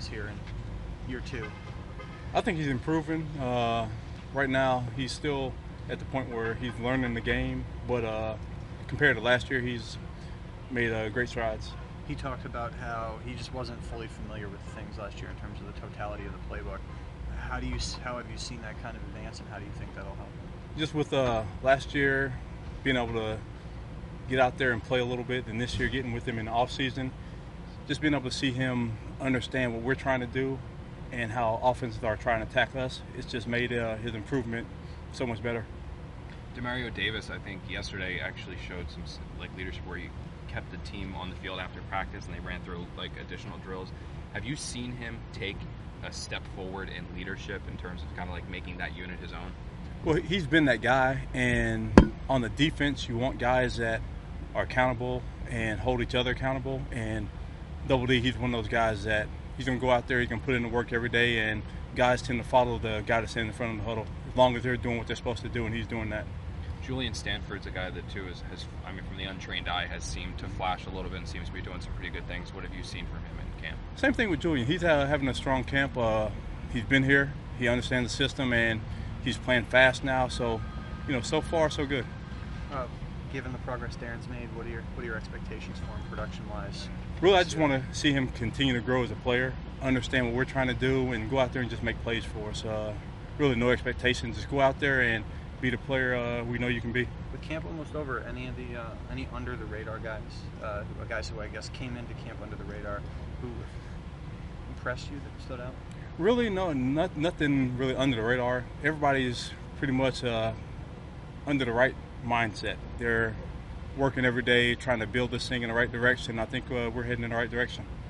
progress here in year 2? I think he's improving. Right now, he's still at the point where he's learning the game, but compared to last year, he's made great strides. He talked about how he just wasn't fully familiar with things last year in terms of the totality of the playbook. How have you seen that kind of advance, and how do you think that'll help? Just with last year being able to get out there and play a little bit, and this year getting with him in the off season, just being able to see him understand what we're trying to do and how offenses are trying to attack us, it's just made his improvement so much better. Demario Davis, I think yesterday actually showed some leadership where he kept the team on the field after practice and they ran through additional drills. Have you seen him take a step forward in leadership in terms of kind of making that unit his own? Well, he's been that guy, and on the defense, you want guys that are accountable and hold each other accountable. And Double D, he's one of those guys that he's going to go out there, he's going to put in the work every day, and guys tend to follow the guy that's in the front of the huddle as long as they're doing what they're supposed to do, and he's doing that. Julian Stanford's a guy that too has from the untrained eye has seemed to flash a little bit and seems to be doing some pretty good things. What have you seen from him in camp? Same thing with Julian. He's having a strong camp. He's been here. He understands the system, and he's playing fast now. So, so far so good. Given the progress Darren's made, what are your expectations for him production-wise? Really, I just want to see him continue to grow as a player, understand what we're trying to do, and go out there and just make plays for us. Really, no expectations. Just go out there and be the player we know you can be. With camp almost over, any under the radar guys who I guess came into camp under the radar, who impressed you, that stood out? Really, no, nothing really under the radar. Everybody's pretty much under the right mindset. They're working every day, trying to build this thing in the right direction. I think we're heading in the right direction.